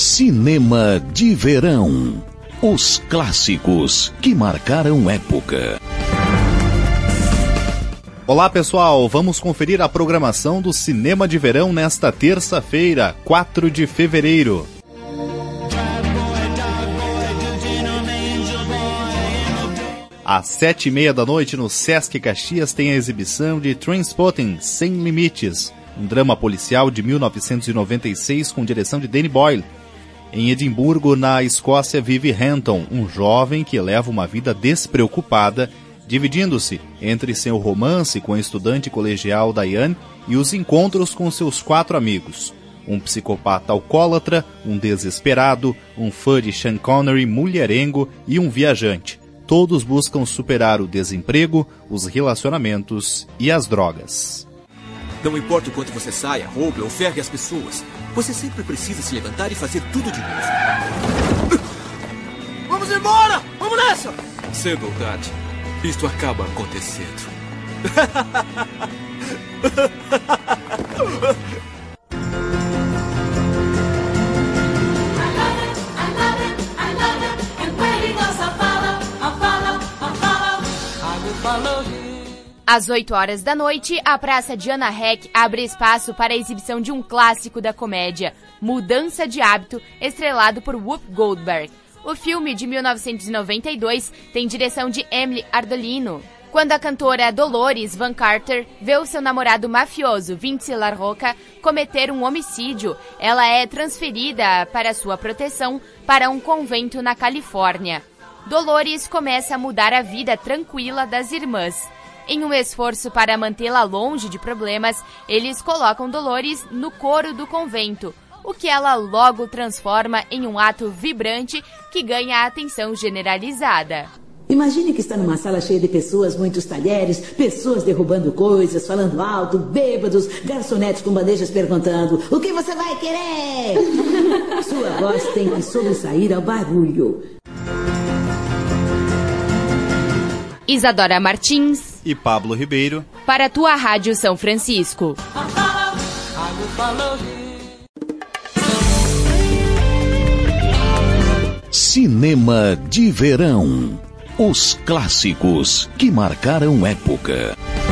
Cinema de Verão. Os clássicos que marcaram época. Olá pessoal, vamos conferir a programação do Cinema de Verão nesta terça-feira, 4 de fevereiro. Às 7h30 da noite no Sesc Caxias tem a exibição de Trainspotting, Sem Limites, um drama policial de 1996 com direção de Danny Boyle. Em Edimburgo, na Escócia, vive Hampton, um jovem que leva uma vida despreocupada, dividindo-se entre seu romance com a estudante colegial Diane e os encontros com seus 4 amigos. Um psicopata alcoólatra, um desesperado, um fã de Sean Connery mulherengo e um viajante. Todos buscam superar o desemprego, os relacionamentos e as drogas. Não importa o quanto você saia, roube ou ferre as pessoas, você sempre precisa se levantar e fazer tudo de novo. Vamos embora! Vamos nessa! Cedo ou tarde, isto acaba acontecendo. Às 8 horas da noite, a Praça Diana Heck abre espaço para a exibição de um clássico da comédia, Mudança de Hábito, estrelado por Whoopi Goldberg. O filme, de 1992, tem direção de Emily Ardolino. Quando a cantora Dolores Van Carter vê o seu namorado mafioso, Vince LaRocca, cometer um homicídio, ela é transferida para sua proteção para um convento na Califórnia. Dolores começa a mudar a vida tranquila das irmãs. Em um esforço para mantê-la longe de problemas, eles colocam Dolores no coro do convento, o que ela logo transforma em um ato vibrante que ganha a atenção generalizada. Imagine que está numa sala cheia de pessoas, muitos talheres, pessoas derrubando coisas, falando alto, bêbados, garçonetes com bandejas perguntando: o que você vai querer? Sua voz tem que sobressair ao barulho. Isadora Martins e Pablo Ribeiro para a tua Rádio São Francisco. Cinema de Verão. Os clássicos que marcaram época.